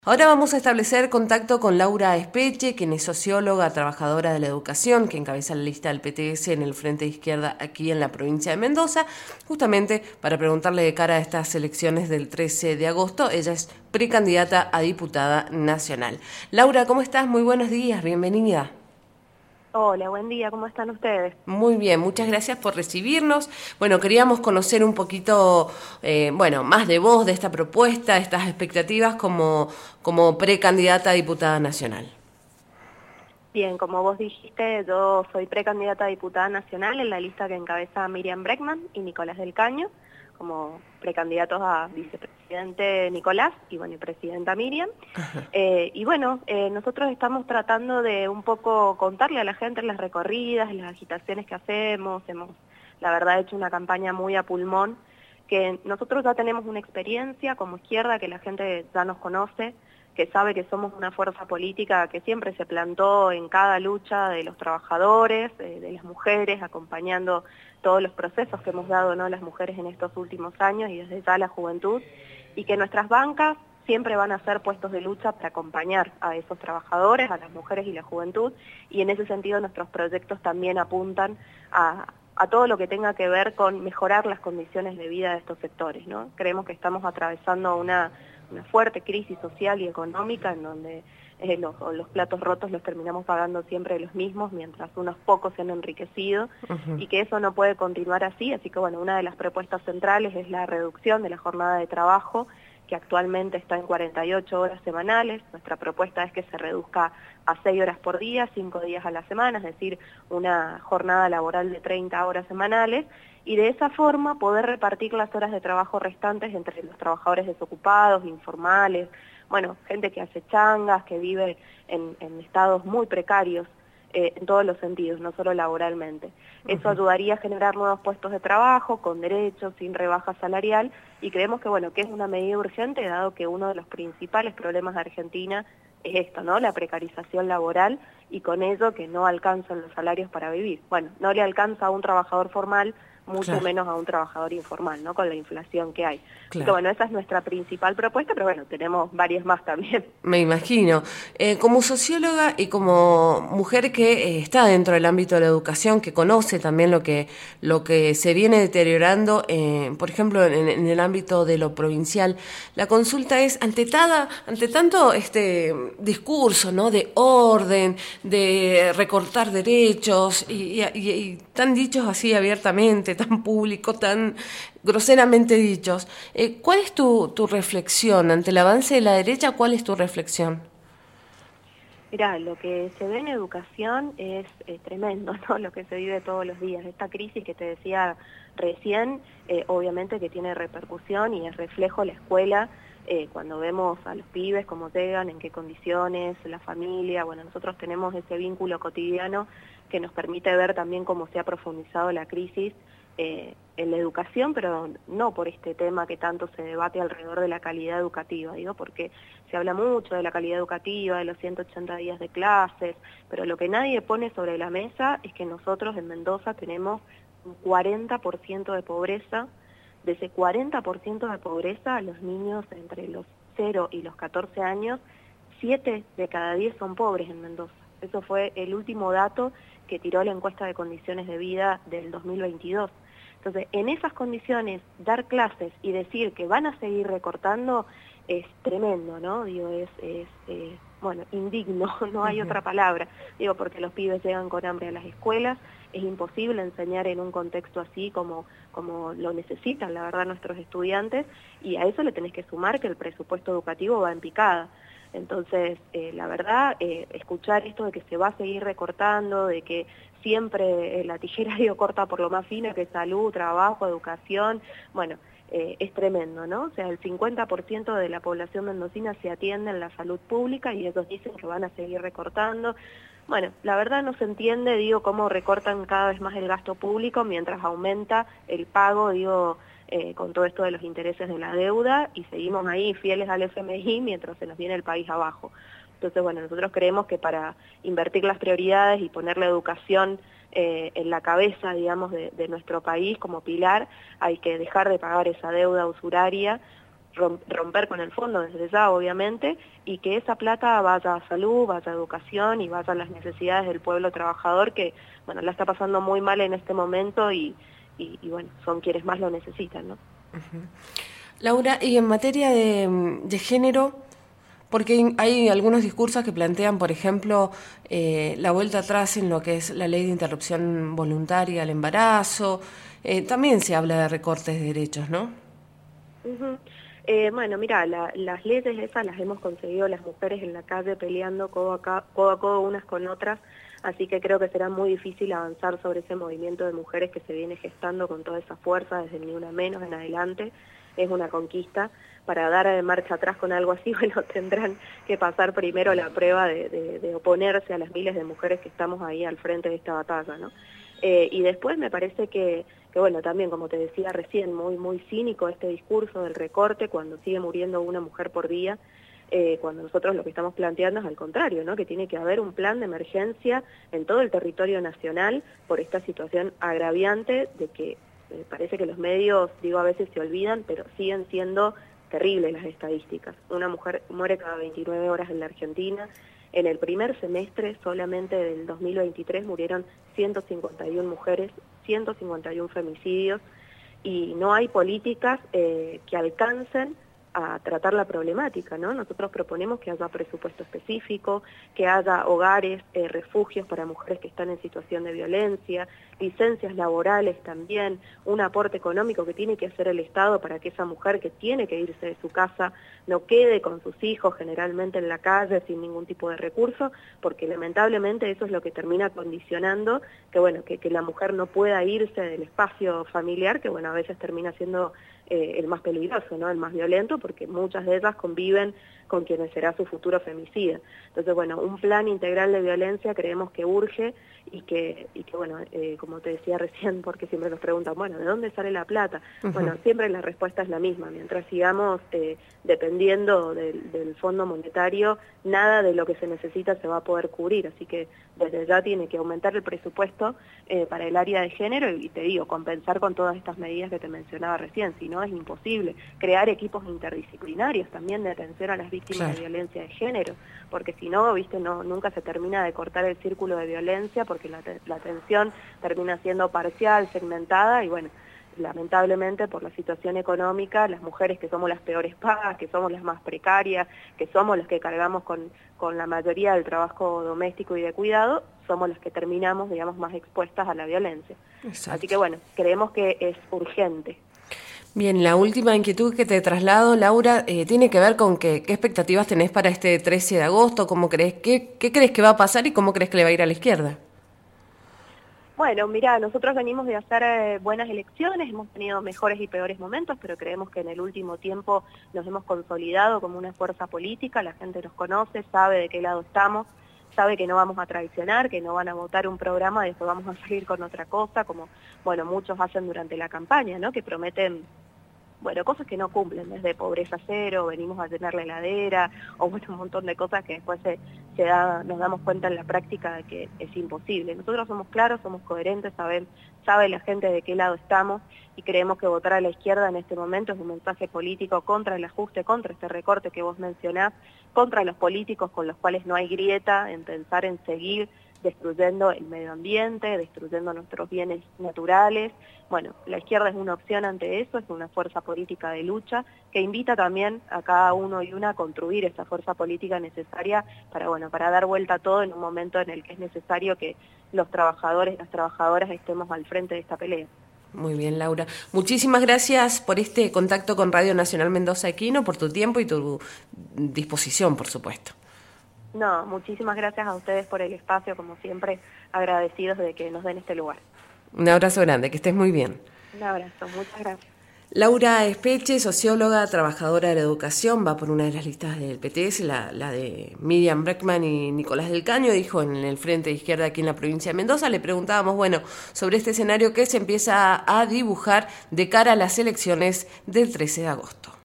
Ahora vamos a establecer contacto con Laura Espeche, quien es socióloga, trabajadora de la educación, que encabeza la lista del PTS en el Frente de Izquierda aquí en la provincia de Mendoza, justamente para preguntarle de cara a estas elecciones del 13 de agosto. Ella es precandidata a diputada nacional. Laura, ¿cómo estás? Muy buenos días, bienvenida. Hola, buen día, ¿cómo están ustedes? Muy bien, muchas gracias por recibirnos. Bueno, queríamos conocer un poquito, más de vos, de esta propuesta, estas expectativas como precandidata a diputada nacional. Bien, como vos dijiste, yo soy precandidata a diputada nacional en la lista que encabeza Miriam Breckman y Nicolás del Caño, como precandidatos a vicepresidente Nicolás y bueno, y presidenta Miriam. Nosotros estamos tratando de un poco contarle a la gente las recorridas, las agitaciones que hacemos. Hemos, la verdad, hecho una campaña muy a pulmón, que nosotros ya tenemos una experiencia como izquierda, que la gente ya nos conoce, que sabe que somos una fuerza política que siempre se plantó en cada lucha de los trabajadores, de las mujeres, acompañando todos los procesos que hemos dado, ¿no?, las mujeres en estos últimos años y desde ya la juventud, y que nuestras bancas siempre van a ser puestos de lucha para acompañar a esos trabajadores, a las mujeres y la juventud, y en ese sentido nuestros proyectos también apuntan a todo lo que tenga que ver con mejorar las condiciones de vida de estos sectores, ¿no? Creemos que estamos atravesando una fuerte crisis social y económica en donde los platos rotos los terminamos pagando siempre los mismos, mientras unos pocos se han enriquecido, y que eso no puede continuar así. Así que bueno, una de las propuestas centrales es la reducción de la jornada de trabajo, que actualmente está en 48 horas semanales. Nuestra propuesta es que se reduzca a 6 horas por día, 5 días a la semana, es decir, una jornada laboral de 30 horas semanales, y de esa forma poder repartir las horas de trabajo restantes entre los trabajadores desocupados, informales, bueno, gente que hace changas, que vive en estados muy precarios, en todos los sentidos, no solo laboralmente. Eso ayudaría a generar nuevos puestos de trabajo, con derechos, sin rebaja salarial, y creemos que, bueno, que es una medida urgente, dado que uno de los principales problemas de Argentina es esto, ¿no?, la precarización laboral, y con ello que no alcanzan los salarios para vivir. Bueno, no le alcanza a un trabajador formal, mucho Claro, menos a un trabajador informal, ¿no?, con la inflación que hay. Así que claro. bueno, esa es nuestra principal propuesta, pero bueno, tenemos varias más también. Me imagino. Como socióloga y como mujer que está dentro del ámbito de la educación, que conoce también lo que se viene deteriorando, por ejemplo, en el ámbito de lo provincial, la consulta es, ante tanto este discurso, ¿no?, de orden, de recortar derechos, y tan dichos así abiertamente, tan público, tan groseramente dichos. ¿Cuál es tu reflexión ante el avance de la derecha? ¿Cuál es tu reflexión? Mirá, lo que se ve en educación es tremendo, ¿no?, lo que se vive todos los días. Esta crisis que te decía recién, obviamente que tiene repercusión y es reflejo la escuela, cuando vemos a los pibes, cómo llegan, en qué condiciones, la familia. Bueno, nosotros tenemos ese vínculo cotidiano que nos permite ver también cómo se ha profundizado la crisis en la educación, pero no por este tema que tanto se debate alrededor de la calidad educativa, digo, porque se habla mucho de la calidad educativa, de los 180 días de clases, pero lo que nadie pone sobre la mesa es que nosotros en Mendoza tenemos un 40% de pobreza. De ese 40% de pobreza, los niños entre los 0 y los 14 años, 7 de cada 10 son pobres en Mendoza. Eso fue el último dato que tiró la encuesta de condiciones de vida del 2022. Entonces, en esas condiciones, dar clases y decir que van a seguir recortando es tremendo, ¿no? Digo, bueno, indigno, no hay otra palabra. Digo, porque los pibes llegan con hambre a las escuelas, es imposible enseñar en un contexto así como lo necesitan, la verdad, nuestros estudiantes, y a eso le tenés que sumar que el presupuesto educativo va en picada. Entonces, la verdad, escuchar esto de que se va a seguir recortando, de que siempre la tijera dio corta por lo más fino, que es salud, trabajo, educación, bueno, es tremendo, ¿no? O sea, el 50% de la población mendocina se atiende en la salud pública y ellos dicen que van a seguir recortando. Bueno, la verdad no se entiende, digo, cómo recortan cada vez más el gasto público mientras aumenta el pago, digo, con todo esto de los intereses de la deuda, y seguimos ahí fieles al FMI mientras se nos viene el país abajo. Entonces, bueno, nosotros creemos que para invertir las prioridades y poner la educación en la cabeza, digamos, de nuestro país como pilar, hay que dejar de pagar esa deuda usuraria, romper con el fondo desde ya, obviamente, y que esa plata vaya a salud, vaya a educación y vaya a las necesidades del pueblo trabajador que, bueno, la está pasando muy mal en este momento y bueno, son quienes más lo necesitan, ¿no? Uh-huh. Laura, y en materia de género, porque hay algunos discursos que plantean, por ejemplo, la vuelta atrás en lo que es la ley de interrupción voluntaria al embarazo, también se habla de recortes de derechos, ¿no? Uh-huh. Bueno, mira, las leyes esas las hemos conseguido las mujeres en la calle peleando codo a codo unas con otras, así que creo que será muy difícil avanzar sobre ese movimiento de mujeres que se viene gestando con toda esa fuerza desde Ni Una Menos en adelante. Es una conquista. Para dar marcha atrás con algo así, bueno, tendrán que pasar primero la prueba de oponerse a las miles de mujeres que estamos ahí al frente de esta batalla, ¿no? Y después me parece que bueno, también como te decía recién, muy cínico este discurso del recorte cuando sigue muriendo una mujer por día, cuando nosotros lo que estamos planteando es al contrario, ¿no? Que tiene que haber un plan de emergencia en todo el territorio nacional por esta situación agraviante de que parece que los medios, digo, a veces se olvidan, pero siguen siendo terribles las estadísticas. Una mujer muere cada 29 horas en la Argentina. En el primer semestre solamente del 2023 murieron 151 mujeres, 151 femicidios, y no hay políticas que alcancen a tratar la problemática, ¿no? Nosotros proponemos que haya presupuesto específico, que haya hogares, refugios para mujeres que están en situación de violencia, licencias laborales también, un aporte económico que tiene que hacer el Estado para que esa mujer que tiene que irse de su casa no quede con sus hijos generalmente en la calle sin ningún tipo de recurso, porque lamentablemente eso es lo que termina condicionando que, bueno, que la mujer no pueda irse del espacio familiar, que, bueno, a veces termina siendo el más peligroso, ¿no? El más violento, porque muchas de ellas conviven con quienes será su futuro femicida. Entonces, bueno, un plan integral de violencia creemos que urge y que bueno, como te decía recién, porque siempre nos preguntan, bueno, ¿de dónde sale la plata? Uh-huh. Bueno, siempre la respuesta es la misma. Mientras sigamos dependiendo del Fondo Monetario, nada de lo que se necesita se va a poder cubrir. Así que desde ya tiene que aumentar el presupuesto para el área de género y te digo, compensar con todas estas medidas que te mencionaba recién. Si no, es imposible. Crear equipos interdisciplinarios también de atención a las víctimas claro. de violencia de género, porque si no, viste, nunca se termina de cortar el círculo de violencia, porque la atención termina siendo parcial, segmentada, y bueno, lamentablemente por la situación económica, las mujeres que somos las peores pagas, que somos las más precarias, que somos las que cargamos con la mayoría del trabajo doméstico y de cuidado, somos las que terminamos, digamos, más expuestas a la violencia. Exacto. Así que bueno, creemos que es urgente. Bien, la última inquietud que te traslado, Laura, tiene que ver con qué expectativas tenés para este 13 de agosto, cómo crees, qué crees que va a pasar y cómo crees que le va a ir a la izquierda. Bueno, mira, nosotros venimos de hacer buenas elecciones, hemos tenido mejores y peores momentos, pero creemos que en el último tiempo nos hemos consolidado como una fuerza política, la gente nos conoce, sabe de qué lado estamos, sabe que no vamos a traicionar, que no van a votar un programa y después vamos a salir con otra cosa, como, bueno, muchos hacen durante la campaña, ¿no? Que prometen, bueno, cosas que no cumplen, desde pobreza cero, venimos a llenar la heladera, o bueno, un montón de cosas que después nos damos cuenta en la práctica de que es imposible. Nosotros somos claros, somos coherentes, sabe la gente de qué lado estamos, y creemos que votar a la izquierda en este momento es un mensaje político contra el ajuste, contra este recorte que vos mencionás, contra los políticos con los cuales no hay grieta en pensar en seguir destruyendo el medio ambiente, destruyendo nuestros bienes naturales. Bueno, la izquierda es una opción ante eso, es una fuerza política de lucha que invita también a cada uno y una a construir esa fuerza política necesaria para, bueno, para dar vuelta a todo en un momento en el que es necesario que los trabajadores y las trabajadoras estemos al frente de esta pelea. Muy bien, Laura. Muchísimas gracias por este contacto con Radio Nacional Mendoza Equino, por tu tiempo y tu disposición, por supuesto. No, muchísimas gracias a ustedes por el espacio, como siempre, agradecidos de que nos den este lugar. Un abrazo grande, que estés muy bien. Un abrazo, muchas gracias. Laura Espeche, socióloga, trabajadora de la educación, va por una de las listas del PTS, la de Miriam Breckman y Nicolás del Caño, dijo en el Frente de Izquierda aquí en la provincia de Mendoza. Le preguntábamos, bueno, sobre este escenario que se empieza a dibujar de cara a las elecciones del 13 de agosto.